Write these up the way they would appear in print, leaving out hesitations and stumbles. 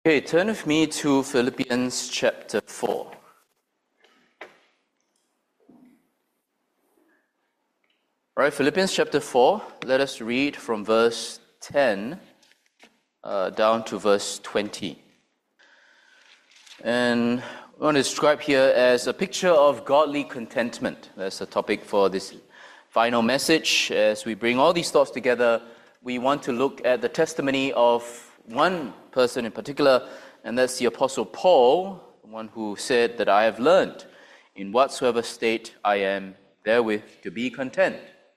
Okay, turn with me to Philippians chapter 4. All right, Philippians chapter 4, let us read from verse 10 down to verse 20. And I want to describe here as a picture of godly contentment. That's the topic for this final message. As we bring all these thoughts together, we want to look at the testimony of one person in particular, and that's the Apostle Paul, the one who said that I have learned in whatsoever state I am therewith to be content.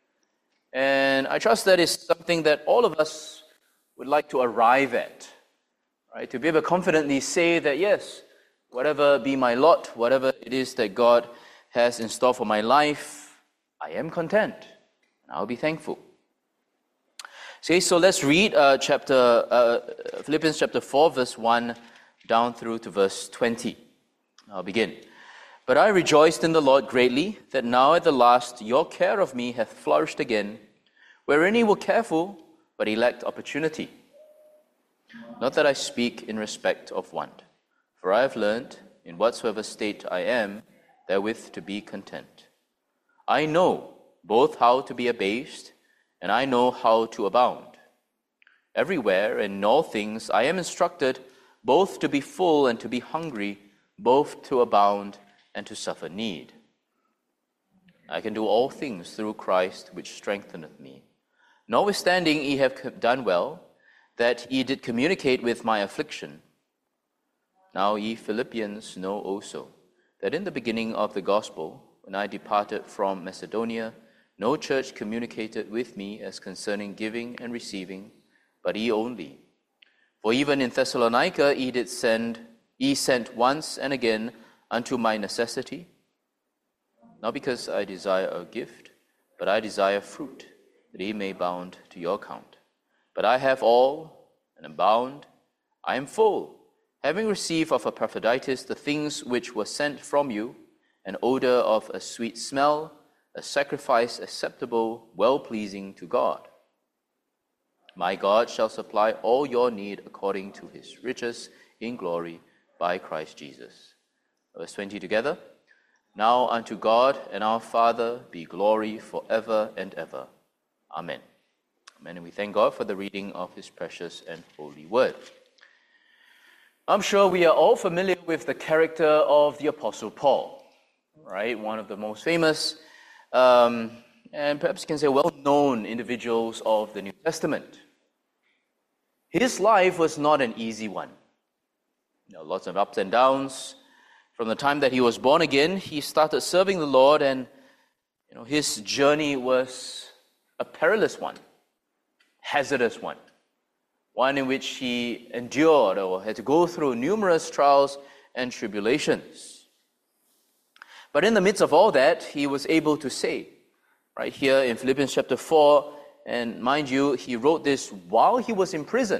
And I trust that is something that all of us would like to arrive at, right? To be able to confidently say that yes, whatever be my lot, whatever it is that God has in store for my life, I am content, and I'll be thankful. Okay, so let's read Philippians chapter 4, verse 1 down through to verse 20. I'll begin. But I rejoiced in the Lord greatly, that now at the last your care of me hath flourished again, wherein ye were careful, but ye lacked opportunity. Not that I speak in respect of want, for I have learned, in whatsoever state I am, therewith to be content. I know both how to be abased, and I know how to abound. Everywhere and in all things I am instructed both to be full and to be hungry, both to abound and to suffer need. I can do all things through Christ which strengtheneth me. Notwithstanding ye have done well, that ye did communicate with my affliction. Now ye Philippians know also, that in the beginning of the gospel, when I departed from Macedonia, no church communicated with me as concerning giving and receiving, but ye only. For even in Thessalonica ye sent once and again unto my necessity, not because I desire a gift, but I desire fruit, that ye may abound to your account. But I have all, and am bound, I am full, having received of Epaphroditus the things which were sent from you, an odor of a sweet smell, a sacrifice acceptable, well-pleasing to God. My God shall supply all your need according to his riches in glory by Christ Jesus. Verse 20 together. Now unto God and our Father be glory forever and ever. Amen. Amen. And we thank God for the reading of his precious and holy word. I'm sure we are all familiar with the character of the Apostle Paul, right? One of the most famous and perhaps you can say well-known individuals of the New Testament. His life was not an easy one. Lots of ups and downs. From the time that he was born again, he started serving the Lord, and his journey was a perilous one, hazardous one in which he endured or had to go through numerous trials and tribulations. But in the midst of all that, he was able to say, right here in Philippians chapter 4, and mind you, he wrote this while he was in prison.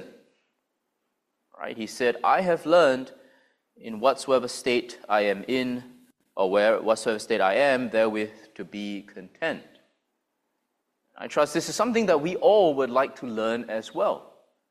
Right? He said, I have learned in whatsoever state I am in, or whatsoever state I am, therewith to be content. I trust this is something that we all would like to learn as well.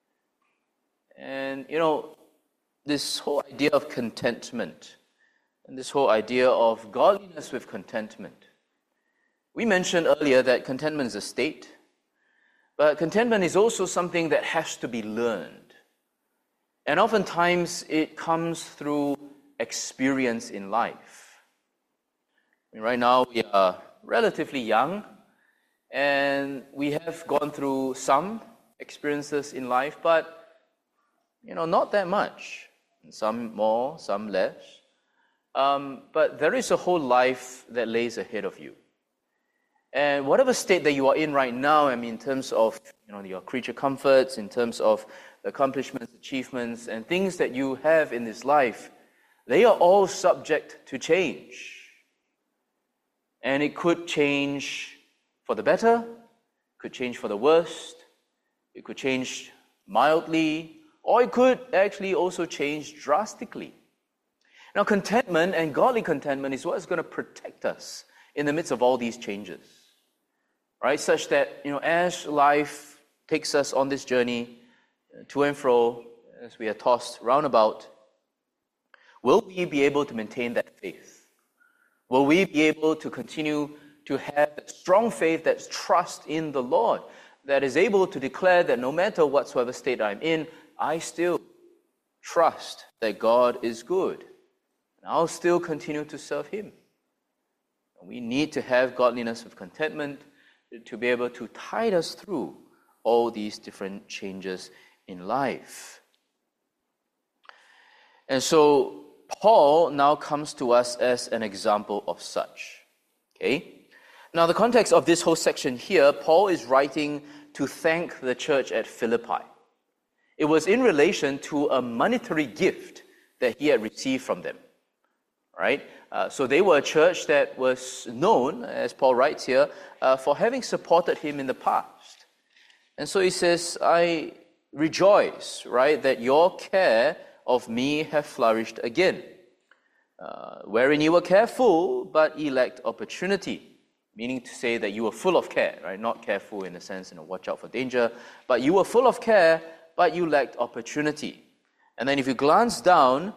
And this whole idea of contentment, and this whole idea of godliness with contentment. We mentioned earlier that contentment is a state, but contentment is also something that has to be learned. And oftentimes it comes through experience in life. Right now we are relatively young, and we have gone through some experiences in life, but not that much. Some more, some less. But there is a whole life that lays ahead of you. And whatever state that you are in right now, in terms of your creature comforts, in terms of accomplishments, achievements, and things that you have in this life, they are all subject to change. And it could change for the better, could change for the worst, it could change mildly, or it could actually also change drastically. Now, contentment and godly contentment is what is going to protect us in the midst of all these changes, right? Such that, as life takes us on this journey to and fro, as we are tossed round about, will we be able to maintain that faith? Will we be able to continue to have that strong faith, that trust in the Lord, that is able to declare that no matter whatsoever state I'm in, I still trust that God is good, and I'll still continue to serve Him. We need to have godliness of contentment to be able to tide us through all these different changes in life. And so Paul now comes to us as an example of such. Okay? Now, the context of this whole section here, Paul is writing to thank the church at Philippi. It was in relation to a monetary gift that he had received from them. Right? So they were a church that was known, as Paul writes here, for having supported him in the past. And so he says, I rejoice, right, that your care of me have flourished again, wherein you were careful, but ye lacked opportunity. Meaning to say that you were full of care, right? Not careful in the sense, watch out for danger, but you were full of care, but you lacked opportunity. And then if you glance down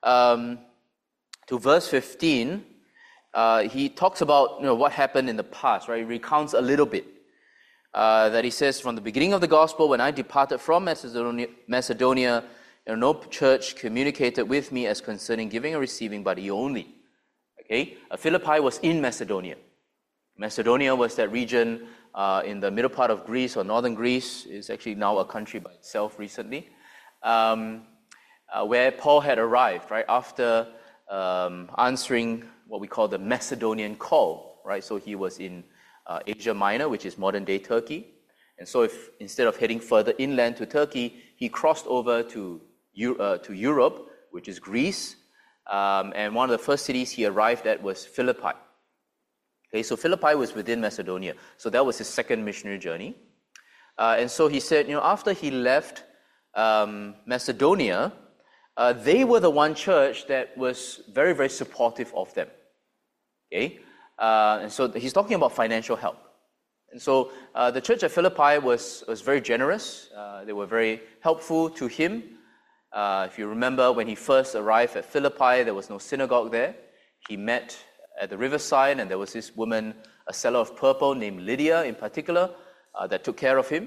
to verse 15, he talks about what happened in the past, right? He recounts a little bit. That he says, from the beginning of the gospel, when I departed from Macedonia, no church communicated with me as concerning giving or receiving, but he only. Okay? Philippi was in Macedonia. Macedonia was that region in the middle part of Greece, or northern Greece. It's actually now a country by itself recently, where Paul had arrived, right, after answering what we call the Macedonian call, right? So he was in Asia Minor, which is modern-day Turkey. And so if instead of heading further inland to Turkey, he crossed over to Europe, which is Greece. And one of the first cities he arrived at was Philippi. Okay, so Philippi was within Macedonia. So that was his second missionary journey. And so he said, after he left Macedonia, they were the one church that was very, very supportive of them. Okay? And so he's talking about financial help. And so the church at Philippi was very generous. They were very helpful to him. If you remember, when he first arrived at Philippi, there was no synagogue there. He met at the riverside, and there was this woman, a seller of purple named Lydia in particular, that took care of him.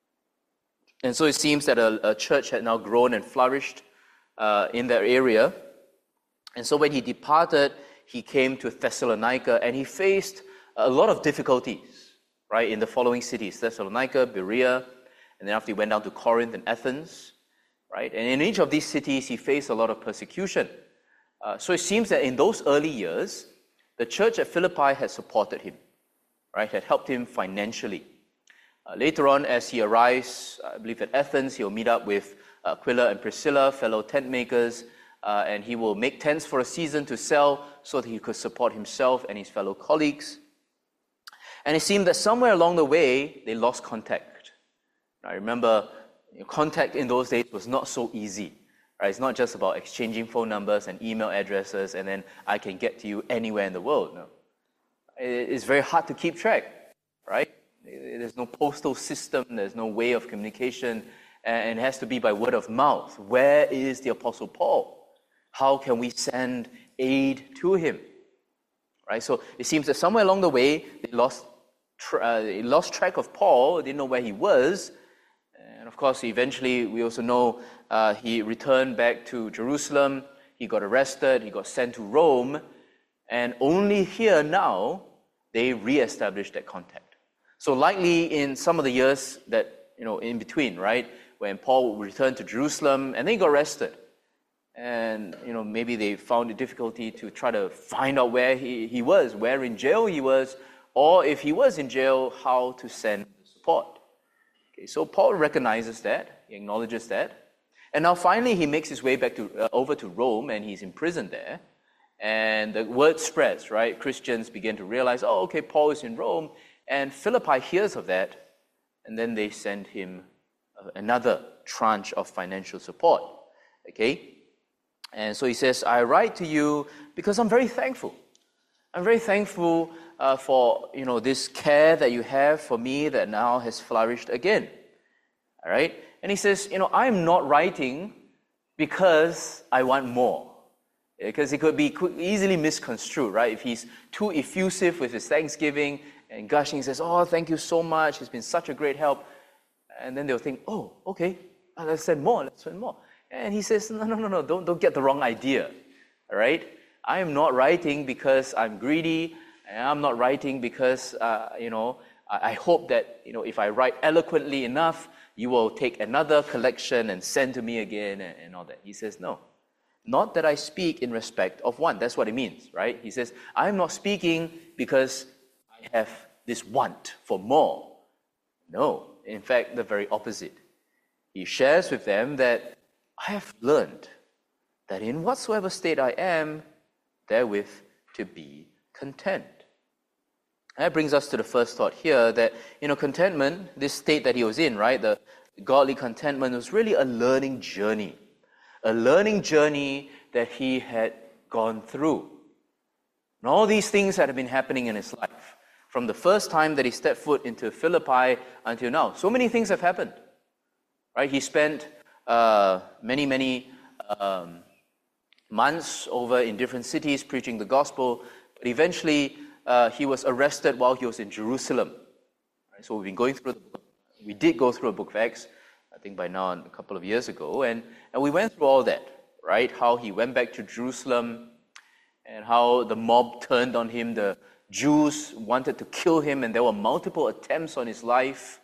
And so it seems that a church had now grown and flourished in that area. And so when he departed, he came to Thessalonica, and he faced a lot of difficulties, right, in the following cities: Thessalonica, Berea, and then after he went down to Corinth and Athens, right? And in each of these cities, he faced a lot of persecution. So it seems that in those early years, the church at Philippi had supported him, right, had helped him financially. Later on, as he arrives, I believe at Athens, he'll meet up with Aquila and Priscilla, fellow tent makers, and he will make tents for a season to sell so that he could support himself and his fellow colleagues. And it seemed that somewhere along the way, they lost contact. I remember contact in those days was not so easy. Right? It's not just about exchanging phone numbers and email addresses and then I can get to you anywhere in the world. No. It's very hard to keep track, right? There's no postal system, there's no way of communication, and it has to be by word of mouth. Where is the Apostle Paul? How can we send aid to him? Right? So it seems that somewhere along the way, they lost track of Paul, they didn't know where he was. And of course, eventually, we also know he returned back to Jerusalem, he got arrested, he got sent to Rome, and only here now, they re-established that contact. So likely in some of the years that, in between, right, when Paul returned to Jerusalem, and then he got arrested. And, maybe they found it difficulty to try to find out where he was, where in jail he was, or if he was in jail, how to send support. Okay, so Paul recognizes that, he acknowledges that. And now finally he makes his way back over to Rome, and he's imprisoned there. And the word spreads, right? Christians begin to realize, oh, okay, Paul is in Rome. And Philippi hears of that, and then they send him another tranche of financial support. Okay? And so he says, I write to you because I'm very thankful. I'm very thankful for, this care that you have for me that now has flourished again. All right? And he says, I'm not writing because I want more. Because it could be easily misconstrued, right? If he's too effusive with his thanksgiving and gushing, he says, oh, thank you so much, it's been such a great help. And then they'll think, oh, okay, let's send more. And he says, no, don't get the wrong idea, all right? I am not writing because I'm greedy, and I'm not writing because, I hope that, if I write eloquently enough, you will take another collection and send to me again and all that. He says, no. Not that I speak in respect of one. That's what it means, right? He says, I'm not speaking because I have this want for more. No, in fact, the very opposite. He shares with them that I have learned that in whatsoever state I am, therewith to be content. That brings us to the first thought here that, contentment, this state that he was in, right? The godly contentment was really a learning journey. A learning journey that he had gone through. And all these things that have been happening in his life, from the first time that he stepped foot into Philippi until now. So many things have happened, right? He spent many months over in different cities preaching the gospel, but eventually he was arrested while he was in Jerusalem. Right? So we did go through a book of Acts, I think by now a couple of years ago, and we went through all that, right? How he went back to Jerusalem and how the mob turned on him. The Jews wanted to kill him and there were multiple attempts on his life.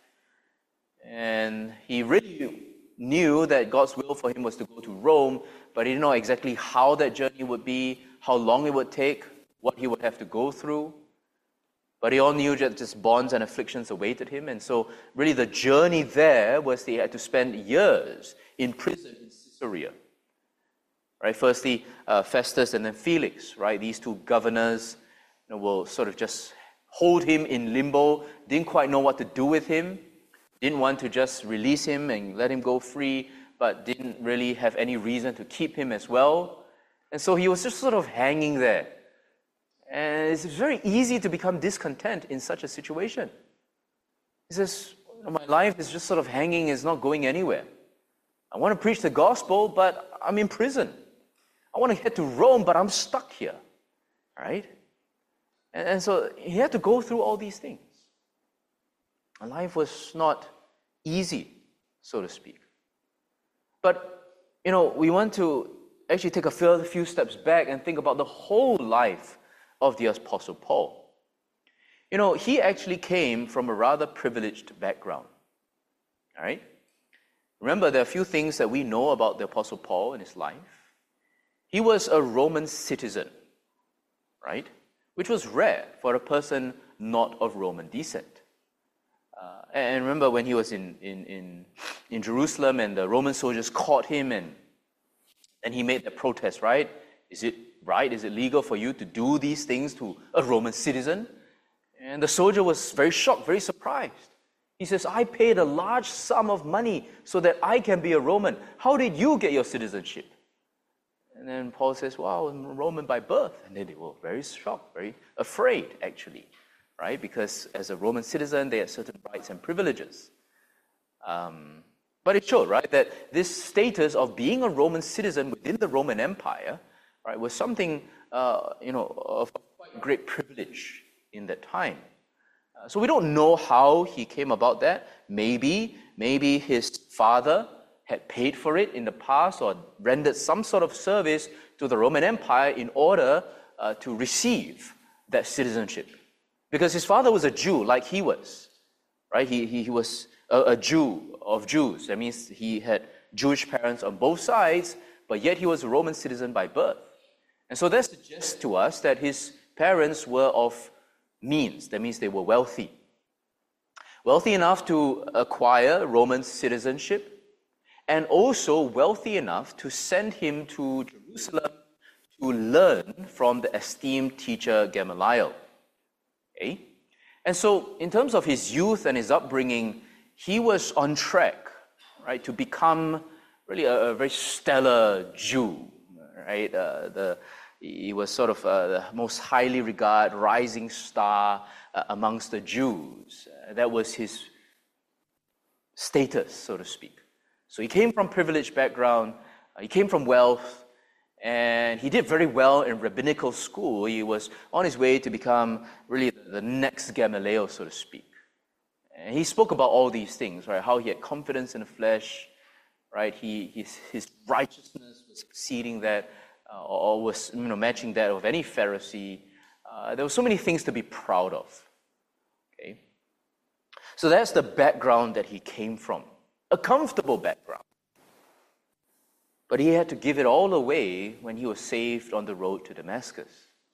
And he really knew that God's will for him was to go to Rome, but he didn't know exactly how that journey would be, how long it would take, what he would have to go through. But he all knew that just bonds and afflictions awaited him. And so really the journey there was he had to spend years in prison in Caesarea. Right? Firstly, Festus and then Felix, right? These two governors will sort of just hold him in limbo, didn't quite know what to do with him, didn't want to just release him and let him go free, but didn't really have any reason to keep him as well. And so he was just sort of hanging there. And it's very easy to become discontent in such a situation. He says, my life is just sort of hanging, it's not going anywhere. I want to preach the gospel, but I'm in prison. I want to get to Rome, but I'm stuck here. Right? And so he had to go through all these things. And life was not easy, so to speak. But, we want to actually take a few steps back and think about the whole life of the Apostle Paul. He actually came from a rather privileged background. All right? Remember, there are a few things that we know about the Apostle Paul in his life. He was a Roman citizen, right? Which was rare for a person not of Roman descent. And remember when he was in Jerusalem and the Roman soldiers caught him and he made the protest, right? Is it right? Is it legal for you to do these things to a Roman citizen? And the soldier was very shocked, very surprised. He says, I paid a large sum of money so that I can be a Roman. How did you get your citizenship? And then Paul says, well, I'm a Roman by birth. And then they were very shocked, very afraid, actually, right? Because as a Roman citizen, they had certain rights and privileges. But it showed, right, that this status of being a Roman citizen within the Roman Empire, right, was something, of quite great privilege in that time. So we don't know how he came about that. Maybe his father had paid for it in the past or rendered some sort of service to the Roman Empire in order to receive that citizenship. Because his father was a Jew like he was, right? He was a Jew of Jews. That means he had Jewish parents on both sides, but yet he was a Roman citizen by birth. And so that suggests to us that his parents were of means. That means they were wealthy. Wealthy enough to acquire Roman citizenship, and also wealthy enough to send him to Jerusalem to learn from the esteemed teacher Gamaliel. Okay? And so in terms of his youth and his upbringing, he was on track, right, to become really a very stellar Jew, right? He was sort of the most highly regarded rising star amongst the Jews. That was his status, so to speak. So he came from privileged background. He came from wealth, and he did very well in rabbinical school. He was on his way to become really the next Gamaliel, so to speak. And he spoke about all these things, right? How he had confidence in the flesh, right? His righteousness was exceeding that, or was matching that of any Pharisee. There were so many things to be proud of. Okay, so that's the background that he came from, a comfortable background. But he had to give it all away when he was saved on the road to Damascus.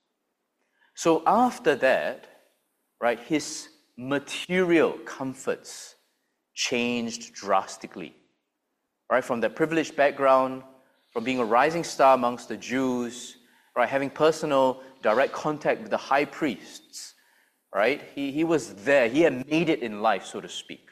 So after that, right, his material comforts changed drastically. Right, from that privileged background, from being a rising star amongst the Jews, right, having personal direct contact with the high priests, right, he was there. He had made it in life, so to speak.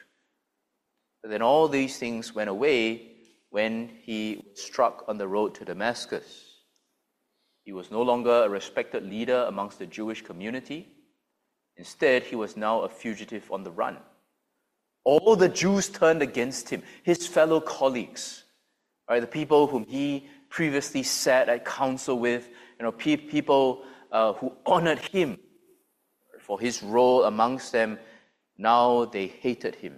But then all these things went away when he was struck on the road to Damascus. He was no longer a respected leader amongst the Jewish community. Instead, he was now a fugitive on the run. All the Jews turned against him, his fellow colleagues, right? The people whom he previously sat at council with, people who honored him for his role amongst them. Now they hated him.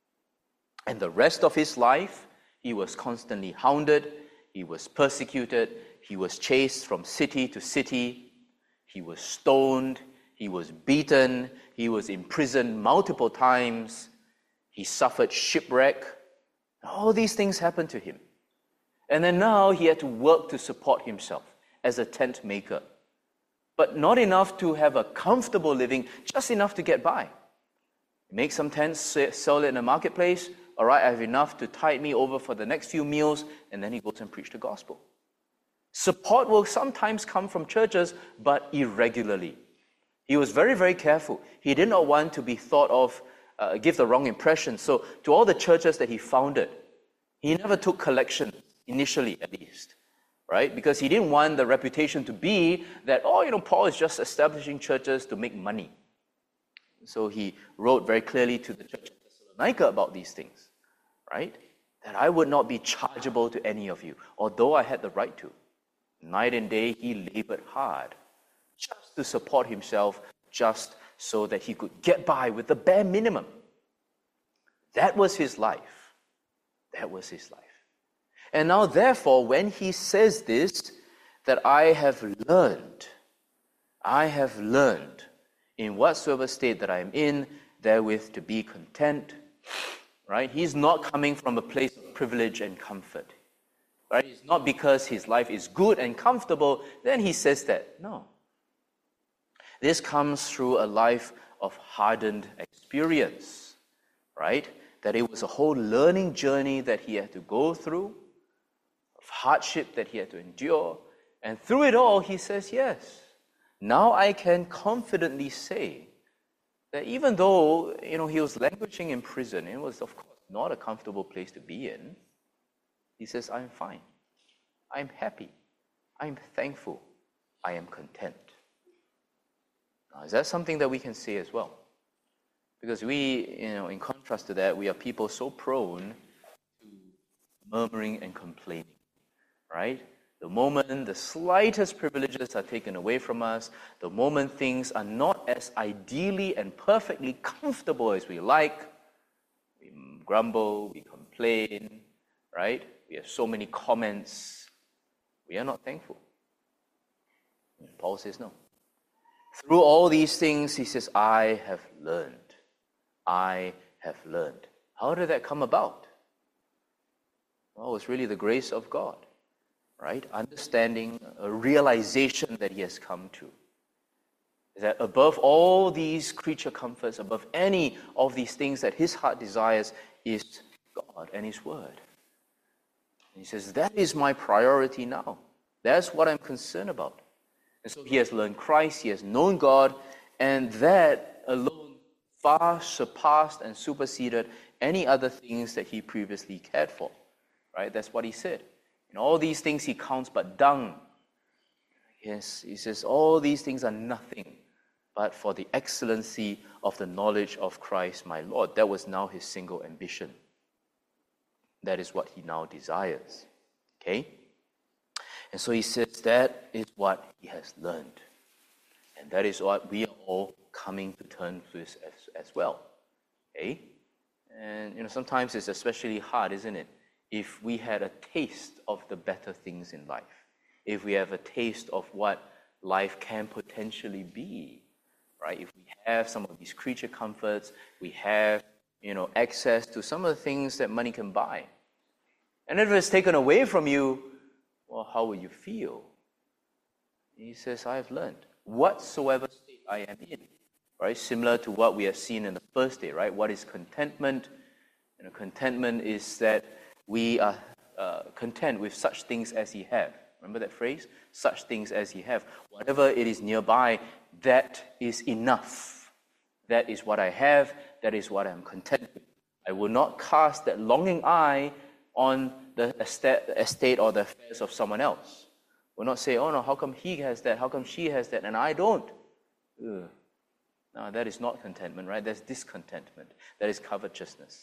And the rest of his life, he was constantly hounded, he was persecuted, he was chased from city to city, he was stoned, he was beaten, he was imprisoned multiple times, he suffered shipwreck. All these things happened to him. And then now he had to work to support himself as a tent maker. But not enough to have a comfortable living, just enough to get by. Make some tents, sell it in the marketplace. All right, I have enough to tide me over for the next few meals, and then he goes and preaches the gospel. Support will sometimes come from churches, but irregularly. He was very, very careful. He did not want to be thought of, give the wrong impression. So to all the churches that he founded, he never took collection, initially at least, right? Because he didn't want the reputation to be that, Paul is just establishing churches to make money. So he wrote very clearly to the church of Thessalonica about these things, right? That I would not be chargeable to any of you, although I had the right to. Night and day he labored hard just to support himself, just so that he could get by with the bare minimum. That was his life. That was his life. And now, therefore, when he says this, that I have learned in whatsoever state that I am in, therewith to be content, right? He's not coming from a place of privilege and comfort, right? It's not because his life is good and comfortable, then he says that. No. This comes through a life of hardened experience, right? That it was a whole learning journey that he had to go through, of hardship that he had to endure. And through it all, he says, yes, now I can confidently say that even though, he was languishing in prison, it was, of course, not a comfortable place to be in, he says, I'm fine. I'm happy. I'm thankful. I am content. Now, is that something that we can say as well? Because we, in contrast to that, we are people so prone to murmuring and complaining, right? The moment the slightest privileges are taken away from us, the moment things are not as ideally and perfectly comfortable as we like, we grumble, we complain, right? We have so many comments. We are not thankful. And Paul says no. Through all these things, he says, I have learned. I have learned. How did that come about? Well, it's really the grace of God, right? Understanding, a realization that he has come to. That above all these creature comforts, above any of these things that his heart desires, is God and his word. And he says, that is my priority now. That's what I'm concerned about. And so he has learned Christ, he has known God, and that alone far surpassed and superseded any other things that he previously cared for. Right? That's what he said. In all these things he counts but dung. Yes, he says, all these things are nothing but for the excellency of the knowledge of Christ my Lord. That was now his single ambition. That is what he now desires. Okay? And so he says that is what he has learned. And that is what we are all coming to terms with as well. Okay? And sometimes it's especially hard, isn't it? If we had a taste of the better things in life, if we have a taste of what life can potentially be, right? If we have some of these creature comforts, we have, access to some of the things that money can buy. And if it's taken away from you, well, how will you feel? He says, I have learned whatsoever state I am in, right? Similar to what we have seen in the first day, right? What is contentment? Contentment is that we are content with such things as ye have. Remember that phrase? Such things as ye have. Whatever it is nearby, that is enough. That is what I have. That is what I'm content with. I will not cast that longing eye on the estate or the affairs of someone else. Will not say, oh no, how come he has that? How come she has that? And I don't. Ugh. No, that is not contentment, right? That's discontentment. That is covetousness.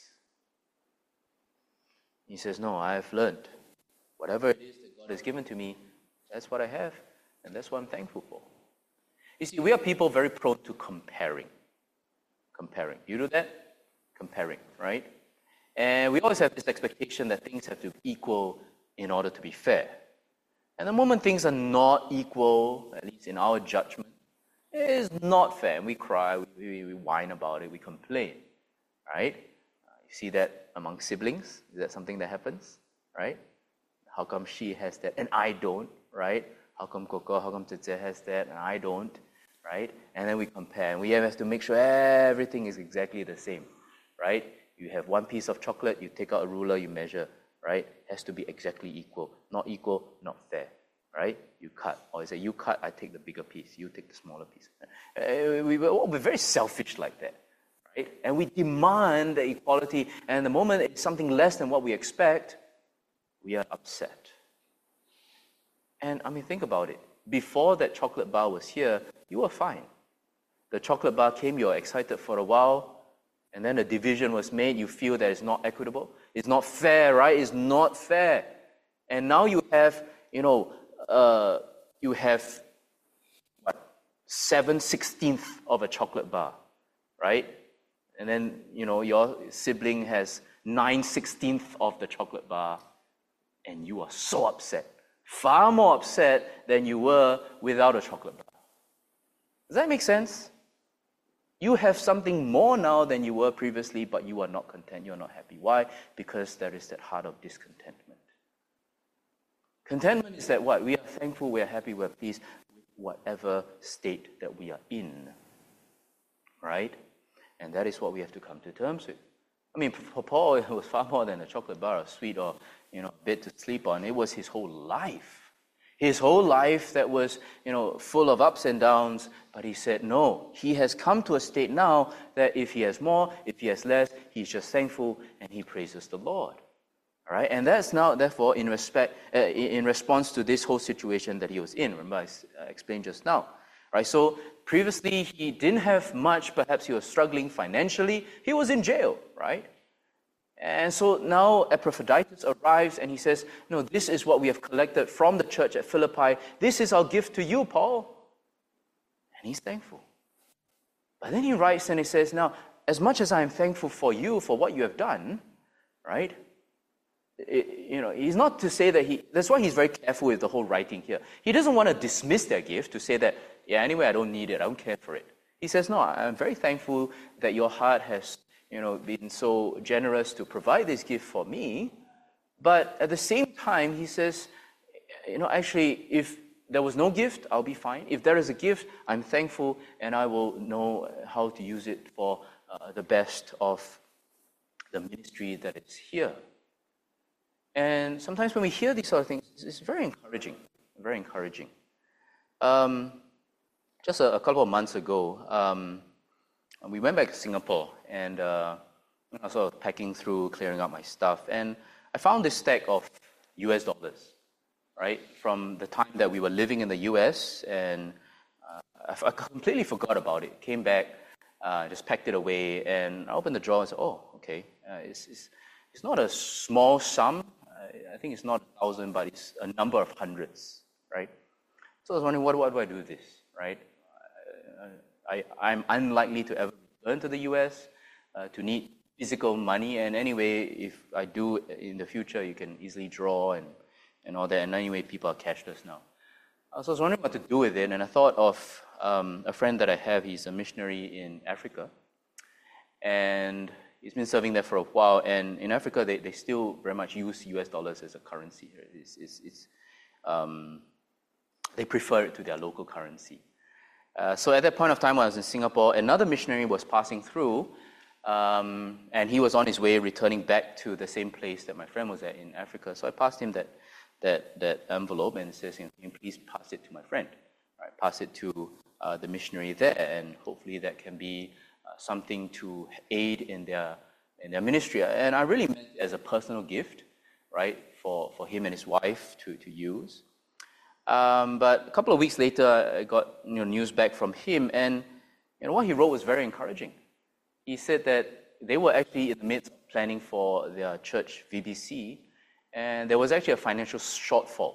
He says, no, I have learned. Whatever it is that God has given to me, that's what I have, and that's what I'm thankful for. You see, we are people very prone to comparing. You do that? Comparing, right? And we always have this expectation that things have to be equal in order to be fair. And the moment things are not equal, at least in our judgment, it is not fair. And we cry, we whine about it, we complain, right? You see that among siblings? Is that something that happens, right? How come she has that and I don't, right? How come Koko, how come Tete has that and I don't, right? And then we compare, and we have to make sure everything is exactly the same, right? You have one piece of chocolate, you take out a ruler, you measure, right? It has to be exactly equal. Not equal, not fair, right? You cut, or you say, you cut, I take the bigger piece, you take the smaller piece. We're very selfish like that, right? And we demand the equality, and the moment it's something less than what we expect, we are upset. And think about it. Before that chocolate bar was here, you were fine. The chocolate bar came, you were excited for a while, and then a division was made, you feel that it's not equitable. It's not fair, right? It's not fair. And now you have, 7/16 of a chocolate bar, right? And then, your sibling has 9/16 of the chocolate bar, and you are so upset. Far more upset than you were without a chocolate bar. Does that make sense? You have something more now than you were previously, but you are not content, you are not happy. Why? Because there is that heart of discontentment. Contentment is that what? We are thankful, we are happy, we are pleased with whatever state that we are in. Right? And that is what we have to come to terms with. For Paul, it was far more than a chocolate bar, a sweet, or a bed to sleep on. It was his whole life. His whole life that was, full of ups and downs, but he said, no, he has come to a state now that if he has more, if he has less, he's just thankful and he praises the Lord. All right? And that's now, therefore, in response to this whole situation that he was in. Remember, I explained just now. Right? So previously, he didn't have much. Perhaps he was struggling financially. He was in jail, right? And so now Epaphroditus arrives and he says, no, this is what we have collected from the church at Philippi. This is our gift to you, Paul. And he's thankful. But then he writes and he says, now, as much as I am thankful for you, for what you have done, right? He's not to say that that's why he's very careful with the whole writing here. He doesn't want to dismiss their gift, to say that, yeah, anyway, I don't need it, I don't care for it. He says, no, I'm very thankful that your heart has been so generous to provide this gift for me. But at the same time, he says, actually, if there was no gift, I'll be fine. If there is a gift, I'm thankful, and I will know how to use it for the best of the ministry that is here. And sometimes when we hear these sort of things, it's very encouraging, very encouraging. Just a couple of months ago, we went back to Singapore, and I was sort of packing through, clearing out my stuff, and I found this stack of US dollars, right, from the time that we were living in the US, and I completely forgot about it. Came back, just packed it away, and I opened the drawer and said, oh, okay, it's not a small sum. I think it's not 1,000, but it's a number of hundreds, right? So I was wondering, what do I do with this, right? I'm unlikely to ever return to the US, to need physical money. And anyway, if I do in the future, you can easily draw and all that. And anyway, people are cashless now. So I was wondering what to do with it. And I thought of a friend that I have. He's a missionary in Africa. And he's been serving there for a while. And in Africa, they still very much use US dollars as a currency. They prefer it to their local currency. So at that point of time, when I was in Singapore, another missionary was passing through, and he was on his way returning back to the same place that my friend was at in Africa. So I passed him that envelope and says, "Can you please pass it to my friend? Right, pass it to the missionary there, and hopefully that can be something to aid in their ministry." And I really meant it as a personal gift, right, for him and his wife to use. But a couple of weeks later, I got news back from him, and what he wrote was very encouraging. He said that they were actually in the midst of planning for their church VBC, and there was actually a financial shortfall,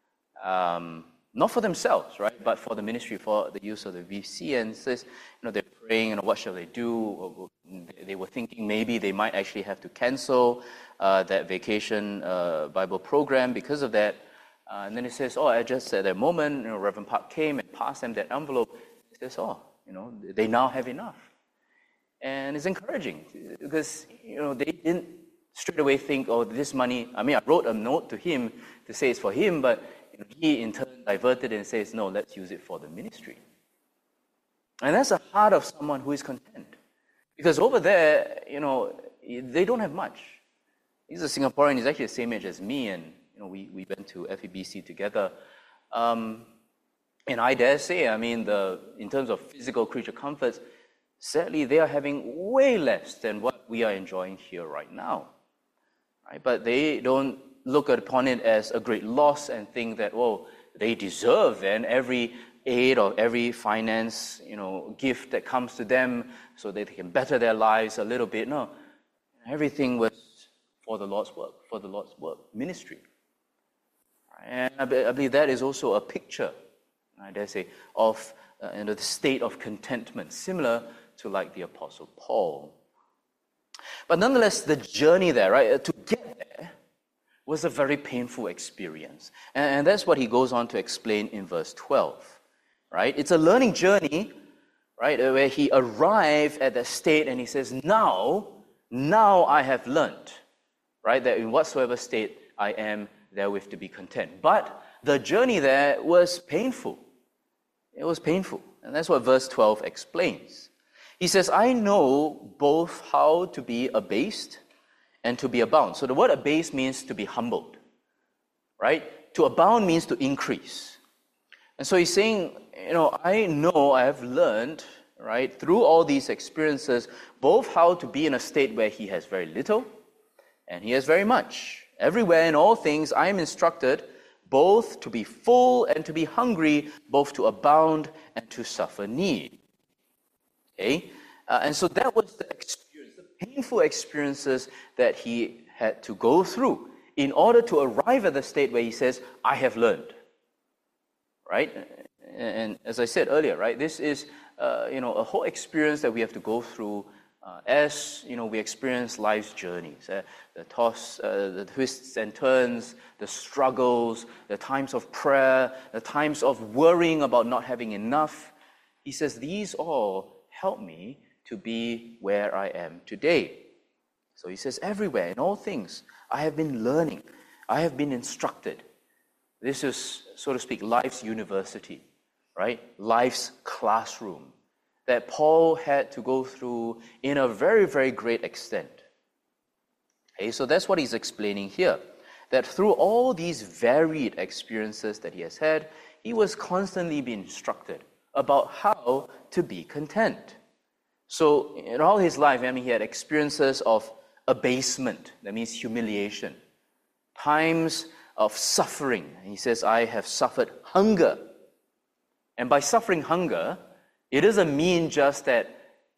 not for themselves, right, but for the ministry, for the use of the VBC. And says, they're praying, what shall they do? They were thinking maybe they might actually have to cancel that vacation Bible program because of that. And then he says, I just at that moment, Reverend Park came and passed them that envelope. He says, they now have enough. And it's encouraging because, they didn't straight away think, this money, I wrote a note to him to say it's for him, but he in turn diverted and says, no, let's use it for the ministry. And that's the heart of someone who is content. Because over there, they don't have much. He's a Singaporean, he's actually the same age as me, and we went to FEBC together. And I dare say, in terms of physical creature comforts, sadly, they are having way less than what we are enjoying here right now. Right? But they don't look upon it as a great loss and think that, they deserve then every aid or every finance, gift that comes to them so that they can better their lives a little bit. No, everything was for the Lord's work, ministry. And I believe that is also a picture, I dare say, of the state of contentment, similar to like the Apostle Paul. But nonetheless, the journey there, right, to get there was a very painful experience. And that's what he goes on to explain in verse 12, right? It's a learning journey, right, where he arrived at that state and he says, now I have learned, right, that in whatsoever state I am, therewith to be content. But the journey there was painful. It was painful. And that's what verse 12 explains. He says, I know both how to be abased and to be abound. So the word abased means to be humbled, right? To abound means to increase. And so he's saying, I know I have learned, right, through all these experiences, both how to be in a state where he has very little and he has very much. Everywhere in all things, I am instructed both to be full and to be hungry, both to abound and to suffer need. Okay? And so that was the experience, the painful experiences that he had to go through in order to arrive at the state where he says, I have learned. Right? And as I said earlier, right, this is, a whole experience that we have to go through as we experience life's journeys, the twists and turns, the struggles, the times of prayer, the times of worrying about not having enough. He says, these all help me to be where I am today. So he says, everywhere, in all things, I have been learning, I have been instructed. This is, so to speak, life's university, right? Life's classroom that Paul had to go through in a very, very great extent. Okay, so that's what he's explaining here, that through all these varied experiences that he has had, he was constantly being instructed about how to be content. So in all his life, he had experiences of abasement, that means humiliation, times of suffering. He says, I have suffered hunger. And by suffering hunger, it doesn't mean just that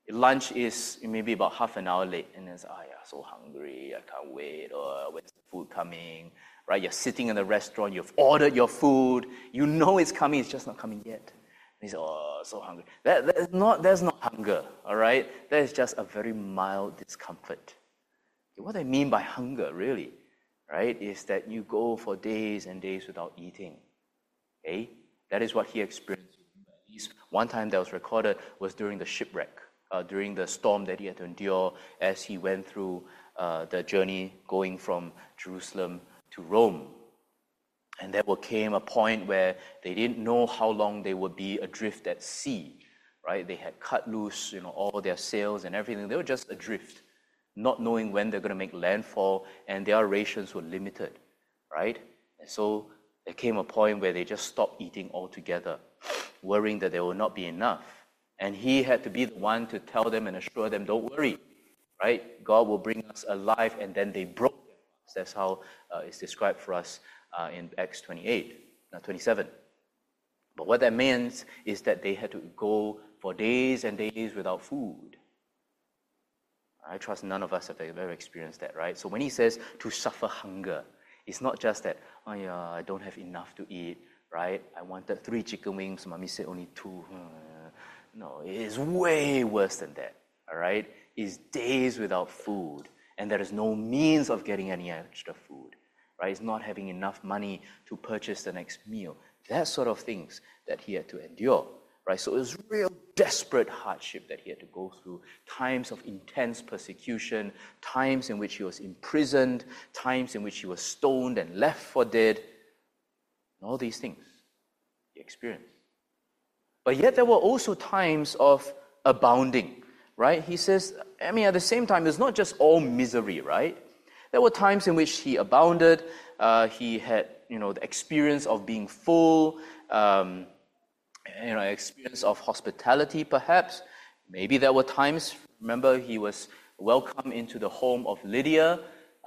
Lunch is maybe about half an hour late, and it's, so hungry, I can't wait, or when's the food coming, right? You're sitting in the restaurant, you've ordered your food, you know it's coming, it's just not coming yet. And he's, so hungry. That's not hunger, all right? That is just a very mild discomfort. What I mean by hunger, really, right, is that you go for days and days without eating. Okay? That is what he experienced. At least one time that was recorded was during the shipwreck, during the storm that he had to endure as he went through the journey going from Jerusalem to Rome. And there came a point where they didn't know how long they would be adrift at sea, right? They had cut loose, all their sails and everything. They were just adrift, not knowing when they're going to make landfall, and their rations were limited, right? And so there came a point where they just stopped eating altogether, worrying that there will not be enough. And he had to be the one to tell them and assure them, don't worry, right? God will bring us alive, and then they broke their fast. That's how it's described for us in Acts 27. But what that means is that they had to go for days and days without food. I trust none of us have ever experienced that, right? So when he says to suffer hunger, it's not just that, I don't have enough to eat, right? I wanted 3 chicken wings, mommy said only 2. No, it is way worse than that, all right? It's days without food, and there is no means of getting any extra food, right? It's not having enough money to purchase the next meal. That sort of things that he had to endure, right? So it was real desperate hardship that he had to go through, times of intense persecution, times in which he was imprisoned, times in which he was stoned and left for dead, and all these things he experienced. But yet there were also times of abounding, right? He says, at the same time, it's not just all misery, right? There were times in which he abounded. He had, the experience of being full, experience of hospitality, perhaps. Maybe there were times, remember, he was welcomed into the home of Lydia,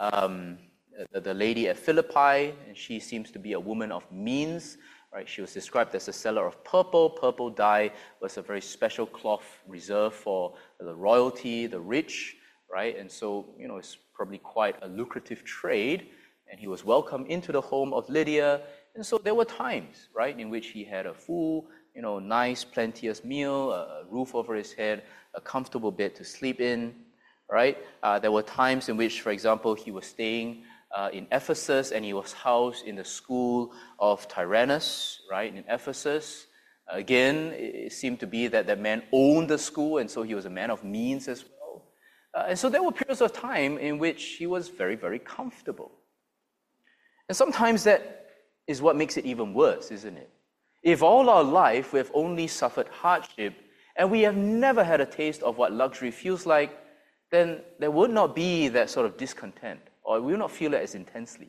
the lady at Philippi, and she seems to be a woman of means, right? She was described as a seller of purple. Purple dye was a very special cloth reserved for the royalty, the rich, right? And so, it's probably quite a lucrative trade, and he was welcomed into the home of Lydia. And so there were times, right, in which he had a full, nice, plenteous meal, a roof over his head, a comfortable bed to sleep in, right? There were times in which, for example, he was staying in Ephesus, and he was housed in the school of Tyrannus, right, in Ephesus. Again, it seemed to be that man owned the school, and so he was a man of means as well. And so there were periods of time in which he was very, very comfortable. And sometimes that is what makes it even worse, isn't it? If all our life we have only suffered hardship, and we have never had a taste of what luxury feels like, then there would not be that sort of discontent, or we will not feel it as intensely.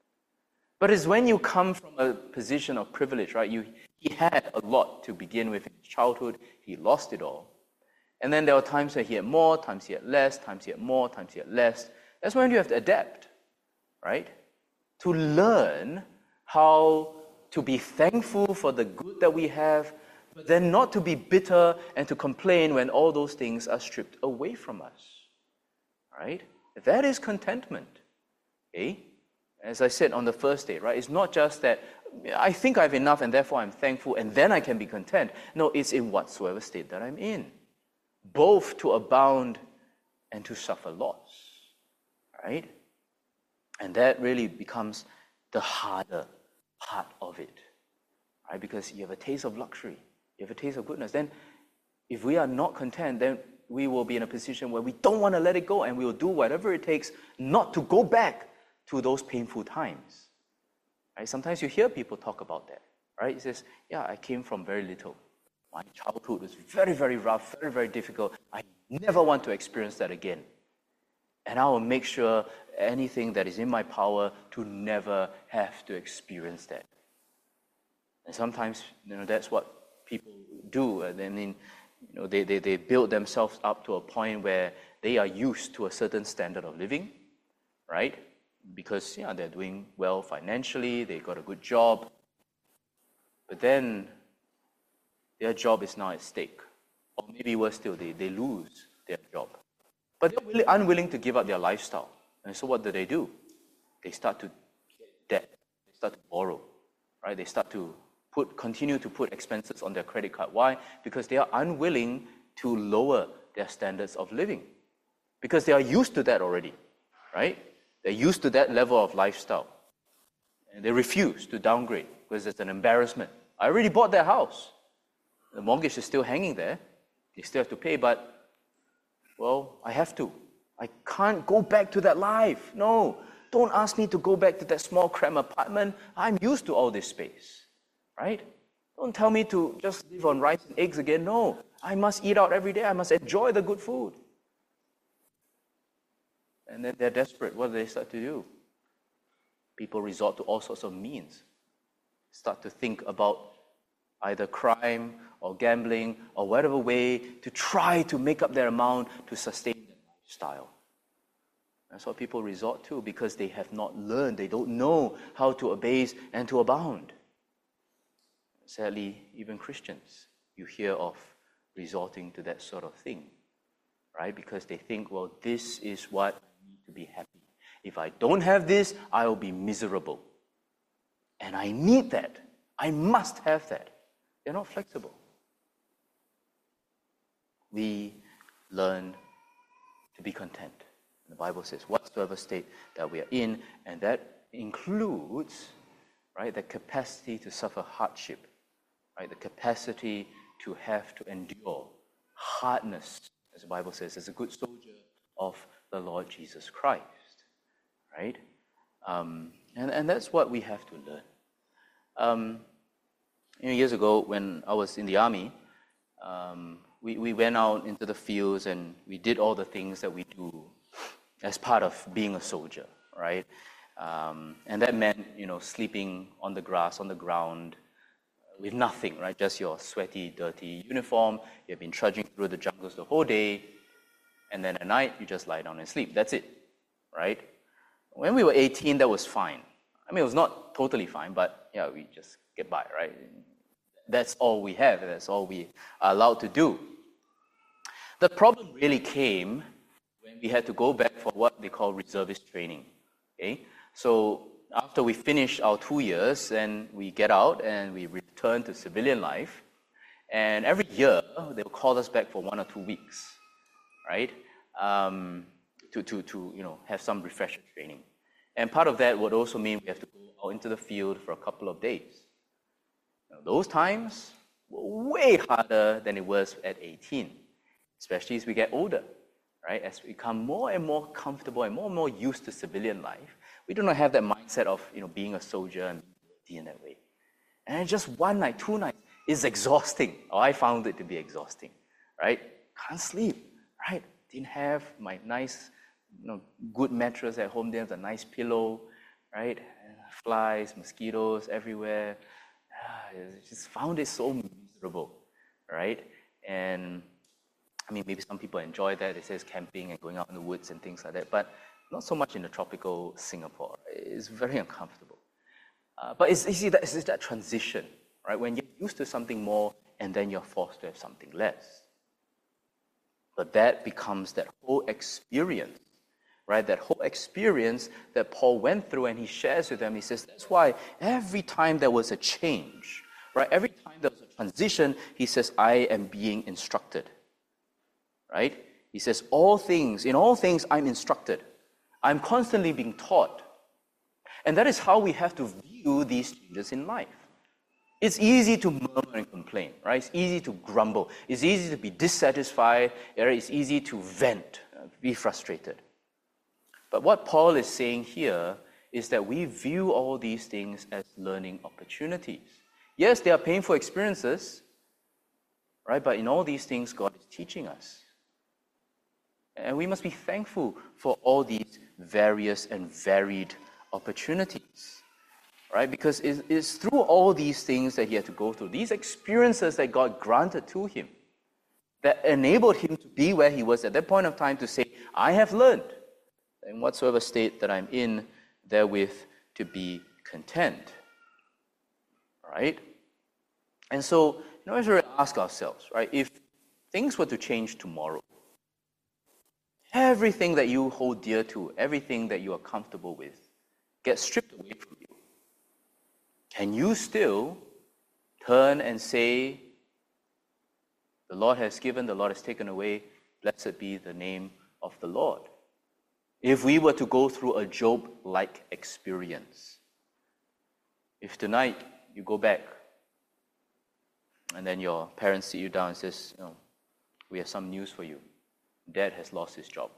But it's when you come from a position of privilege, right? He had a lot to begin with in his childhood. He lost it all. And then there were times where he had more, times he had less, times he had more, times he had less. That's when you have to adapt, right? To learn how to be thankful for the good that we have, but then not to be bitter and to complain when all those things are stripped away from us, right? That is contentment. Okay? As I said on the first day, right? It's not just that I think I have enough and therefore I'm thankful and then I can be content. No, it's in whatsoever state that I'm in. Both to abound and to suffer loss, right? And that really becomes the harder part of it, right? Because you have a taste of luxury, you have a taste of goodness. Then if we are not content, then we will be in a position where we don't want to let it go, and we will do whatever it takes not to go back to those painful times. Right? Sometimes you hear people talk about that, right? It says, I came from very little. My childhood was very, very rough, very, very difficult. I never want to experience that again. And I will make sure anything that is in my power to never have to experience that. And sometimes, that's what people do. And they build themselves up to a point where they are used to a certain standard of living, right? Because they're doing well financially, they got a good job, but then their job is now at stake, Or maybe worse still, they lose their job. But they're really unwilling to give up their lifestyle. And so what do? They start to get debt. They start to borrow, right? They start to continue to put expenses on their credit card. Why? Because they are unwilling to lower their standards of living. Because they are used to that already, right? They're used to that level of lifestyle. And they refuse to downgrade because it's an embarrassment. I already bought that house. The mortgage is still hanging there. They still have to pay, but, well, I have to. I can't go back to that life. No, don't ask me to go back to that small cramped apartment. I'm used to all this space, right? Don't tell me to just live on rice and eggs again. No, I must eat out every day. I must enjoy the good food. And then they're desperate. What do they start to do? People resort to all sorts of means. Start to think about either crime or gambling or whatever way to try to make up their amount to sustain their lifestyle. That's what people resort to because they have not learned. They don't know how to abase and to abound. Sadly, even Christians, you hear of resorting to that sort of thing, right? Because they think, well, this is what I need to be happy. If I don't have this, I will be miserable. And I need that. I must have that. They're not flexible. We learn to be content. The Bible says, whatsoever state that we are in, and that includes, right, the capacity to suffer hardship, right, the capacity to have to endure hardness, as the Bible says, as a good soldier of the Lord Jesus Christ, right? And that's what we have to learn. Years ago, when I was in the army, we went out into the fields and we did all the things that we do as part of being a soldier, right? And that meant, sleeping on the grass, on the ground, with nothing, right? Just your sweaty, dirty uniform. You've been trudging through the jungles the whole day, and then at night, you just lie down and sleep. That's it, right? When we were 18, that was fine. I mean, it was not totally fine, but yeah, we just get by, right? That's all we have. That's all we are allowed to do. The problem really came when we had to go back for what they call reservist training. Okay, so after we finish our 2 years, then we get out and we return to civilian life. And every year they'll call us back for 1 or 2 weeks, right? To have some refresher training. And part of that would also mean we have to go out into the field for a couple of days. Now, those times were way harder than it was at 18, especially as we get older, right? As we become more and more comfortable and more used to civilian life, we do not have that mindset of being a soldier and being in that way. And just 1 night, 2 nights is exhausting. Or I found it to be exhausting, right? Can't sleep, right? Didn't have my nice, good mattress at home. There's a nice pillow, right? Flies, mosquitoes everywhere. I just found it so miserable, right? And I mean, maybe some people enjoy that. It says camping and going out in the woods and things like that, but not so much in the tropical Singapore. It's very uncomfortable. But it's that transition, right? When you're used to something more and then you're forced to have something less. But that becomes that whole experience, right? That whole experience that Paul went through and he shares with them. He says, that's why every time there was a change, right? Every time there was a transition, he says, I am being instructed, right? He says, in all things I'm instructed. I'm constantly being taught. And that is how we have to view these changes in life. It's easy to murmur and complain, right? It's easy to grumble. It's easy to be dissatisfied. It's easy to vent, be frustrated. But what Paul is saying here is that we view all these things as learning opportunities. Yes, they are painful experiences, right? But in all these things, God is teaching us. And we must be thankful for all these various and varied opportunities, right? Because it's through all these things that he had to go through, these experiences that God granted to him, that enabled him to be where he was at that point of time to say, I have learned, in whatsoever state that I'm in, therewith to be content, right? And so, we should ask ourselves, right? If things were to change tomorrow, everything that you hold dear to, everything that you are comfortable with, gets stripped away from you. Can you still turn and say, the Lord has given, the Lord has taken away, blessed be the name of the Lord? If we were to go through a Job-like experience, if tonight you go back and then your parents sit you down and says, we have some news for you. Dad has lost his job.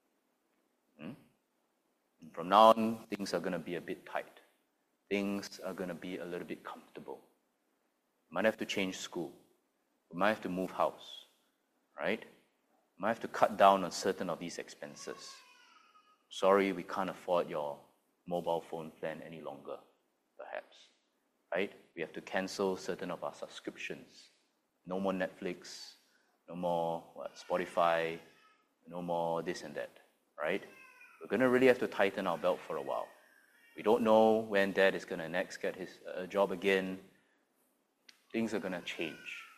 From now on, things are going to be a bit tight. Things are going to be a little bit comfortable. Might have to change school. We might have to move house, right? Might have to cut down on certain of these expenses. Sorry, we can't afford your mobile phone plan any longer, perhaps, right? We have to cancel certain of our subscriptions. No more Netflix, no more Spotify, no more this and that, right? We're going to really have to tighten our belt for a while. We don't know when Dad is going to next get his job again. Things are going to change.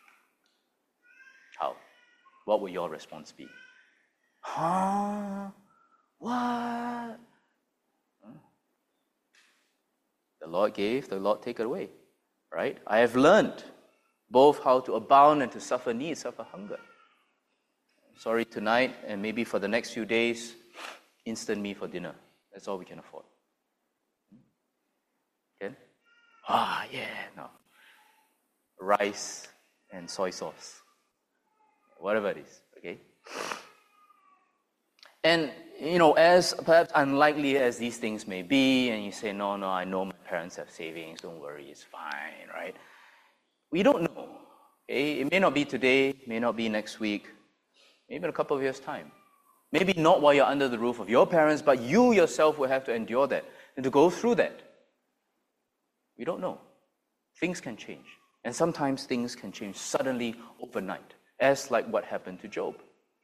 How? What will your response be? What? The Lord gave, the Lord take it away, right? I have learned both how to abound and to suffer need, suffer hunger. Sorry, tonight and maybe for the next few days, instant meat for dinner. That's all we can afford. Okay? No. Rice and soy sauce. Whatever it is, okay? And, as perhaps unlikely as these things may be, and you say, no, I know my parents have savings, don't worry, it's fine, right? We don't know. Okay? It may not be today, may not be next week, maybe in a couple of years' time. Maybe not while you're under the roof of your parents, but you yourself will have to endure that and to go through that. We don't know. Things can change. And sometimes things can change suddenly overnight, as like what happened to Job.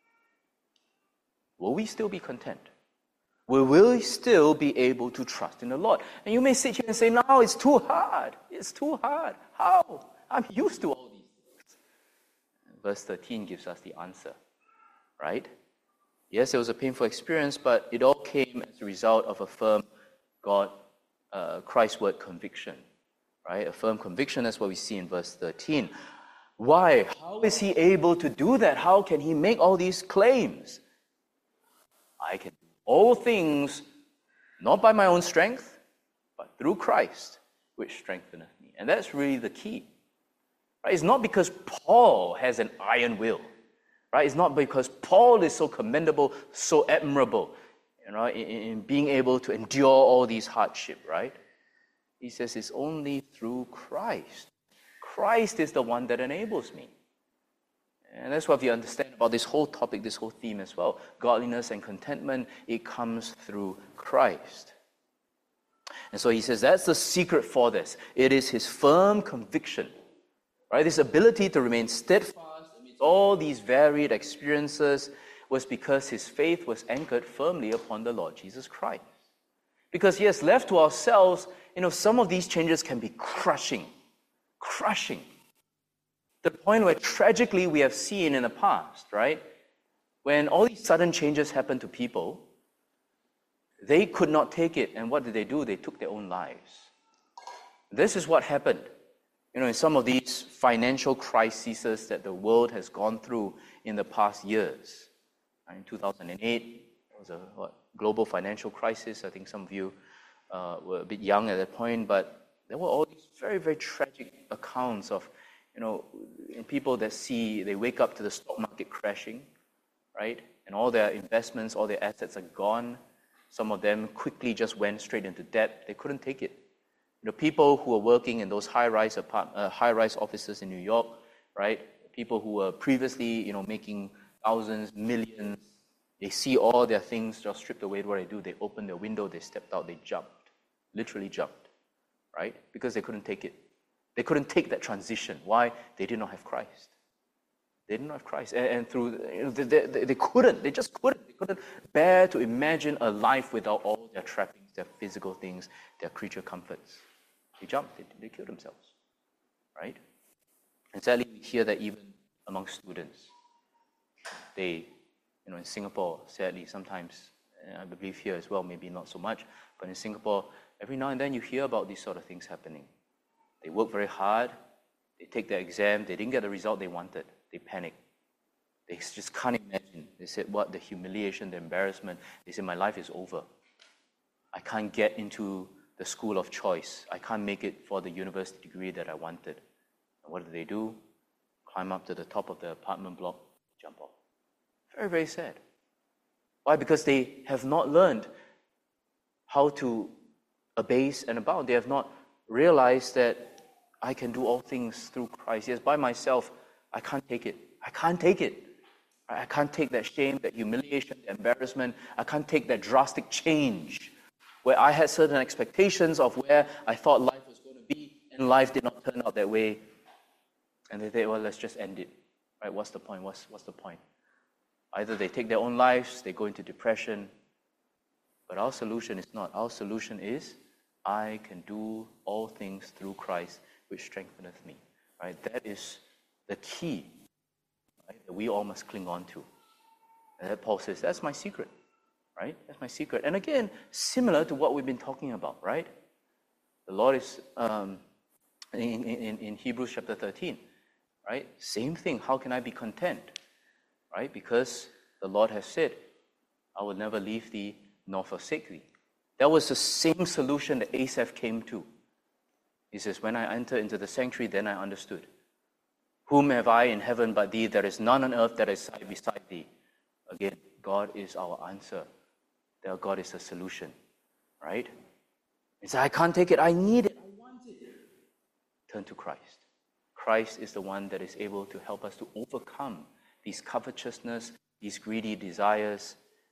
Will we still be content? Will we still be able to trust in the Lord? And you may sit here and say, no, it's too hard. It's too hard. How? I'm used to all these things. Verse 13 gives us the answer, right? Yes, it was a painful experience, but it all came as a result of a firm Christ's word conviction, right? A firm conviction, that's what we see in verse 13. Why? How is he able to do that? How can he make all these claims? I can do all things, not by my own strength, but through Christ, which strengtheneth me. And that's really the key. Right? It's not because Paul has an iron will. Right? It's not because Paul is so commendable, so admirable, in being able to endure all these hardships, right? He says it's only through Christ. Christ is the one that enables me. And that's what we understand about this whole topic, this whole theme as well. Godliness and contentment, it comes through Christ. And so he says that's the secret for this. It is his firm conviction, right? This ability to remain steadfast amidst all these varied experiences was because his faith was anchored firmly upon the Lord Jesus Christ. Because yes, left to ourselves, some of these changes can be crushing. The point where tragically we have seen in the past, right? When all these sudden changes happened to people, they could not take it. And what did they do? They took their own lives. This is what happened. In some of these financial crises that the world has gone through in the past years. In 2008, there was a global financial crisis. I think some of you were a bit young at that point, but there were all these very, very tragic accounts of people that they wake up to the stock market crashing, right? And all their investments, all their assets are gone. Some of them quickly just went straight into debt. They couldn't take it. People who were working in those high-rise offices in New York, right? People who were previously, making thousands, millions, they see all their things just stripped away. What they do, they opened their window, they stepped out, they jumped, literally jumped, right? Because they couldn't take it. They couldn't take that transition. Why? They did not have Christ. They did not have Christ. And through, they couldn't. They just couldn't. They couldn't bear to imagine a life without all their trappings, their physical things, their creature comforts. They jumped. They killed themselves. Right? And sadly, we hear that even among students. in Singapore, sadly, sometimes, and I believe here as well, maybe not so much, but in Singapore, every now and then you hear about these sort of things happening. They work very hard, they take their exam, they didn't get the result they wanted, they panic. They just can't imagine. They said, what, the humiliation, the embarrassment. They said, my life is over. I can't get into the school of choice. I can't make it for the university degree that I wanted. And what do? Climb up to the top of the apartment block, jump off. Very, very sad. Why? Because they have not learned how to abase and abound. They have not realized that I can do all things through Christ. Yes, by myself, I can't take it. I can't take it. I can't take that shame, that humiliation, the embarrassment. I can't take that drastic change where I had certain expectations of where I thought life was going to be, and life did not turn out that way. And they say, well, let's just end it. Right? What's the point? What's the point? Either they take their own lives, they go into depression. But our solution is not. Our solution is, I can do all things through Christ, which strengtheneth me. Right? That is the key, right, that we all must cling on to. And that Paul says, that's my secret. Right? That's my secret. And again, similar to what we've been talking about, right? The Lord is, in Hebrews chapter 13, right? Same thing. How can I be content? Right? Because the Lord has said, I will never leave thee nor forsake thee. That was the same solution that Asaph came to. He says, when I enter into the sanctuary, then I understood. Whom have I in heaven but thee? There is none on earth that is beside thee. Again, God is our answer. That God is the solution. Right? He says, I can't take it. I need it. I want it. Turn to Christ. Christ is the one that is able to help us to overcome these covetousness, these greedy desires.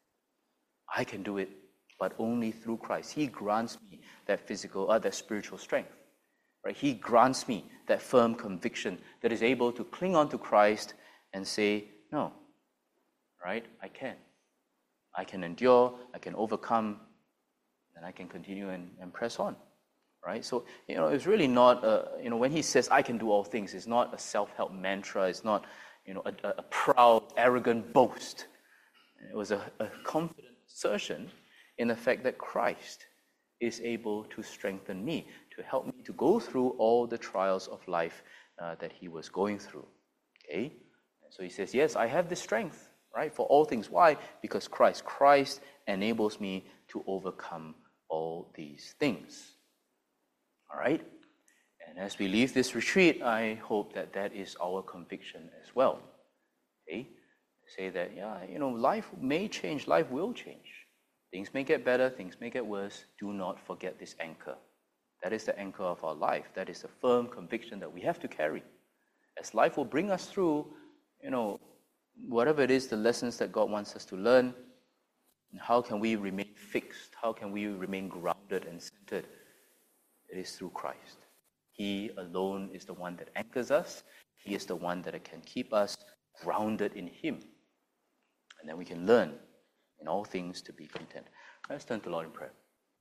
I can do it, but only through Christ. He grants me that that spiritual strength. Right? He grants me that firm conviction that is able to cling on to Christ and say, no, right? I can. I can endure, I can overcome, and I can continue and press on. Right? So, it's really not, when he says, I can do all things, it's not a self-help mantra, it's not, a proud, arrogant boast. It was a confident assertion in the fact that Christ is able to strengthen me, to help me to go through all the trials of life that he was going through. Okay? So he says, yes, I have the strength, right, for all things. Why? Because Christ enables me to overcome all these things. All right? And as we leave this retreat, I hope that that is our conviction as well. Okay? Say that, life may change, life will change. Things may get better, things may get worse. Do not forget this anchor. That is the anchor of our life. That is the firm conviction that we have to carry. As life will bring us through, whatever it is, the lessons that God wants us to learn, how can we remain fixed? How can we remain grounded and centered? It is through Christ. He alone is the one that anchors us. He is the one that can keep us grounded in Him. And then we can learn in all things to be content. Let's turn to the Lord in prayer.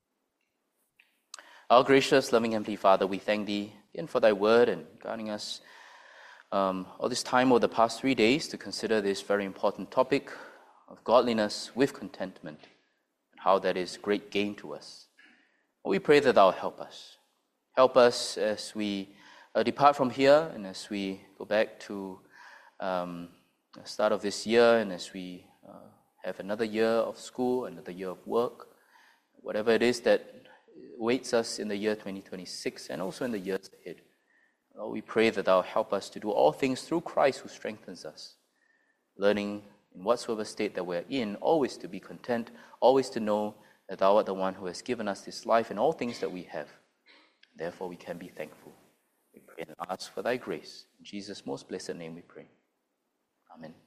Our gracious, loving Heavenly Father, we thank Thee again for Thy word and guiding us all this time over the past 3 days to consider this very important topic of godliness with contentment and how that is great gain to us. We pray that Thou help us. Help us as we depart from here and as we go back to the start of this year and as we have another year of school, another year of work, whatever it is that awaits us in the year 2026 and also in the years ahead. Lord, we pray that Thou help us to do all things through Christ who strengthens us, learning in whatsoever state that we're in, always to be content, always to know that Thou art the one who has given us this life and all things that we have. Therefore, we can be thankful. We pray and ask for Thy grace. In Jesus' most blessed name we pray. Amen.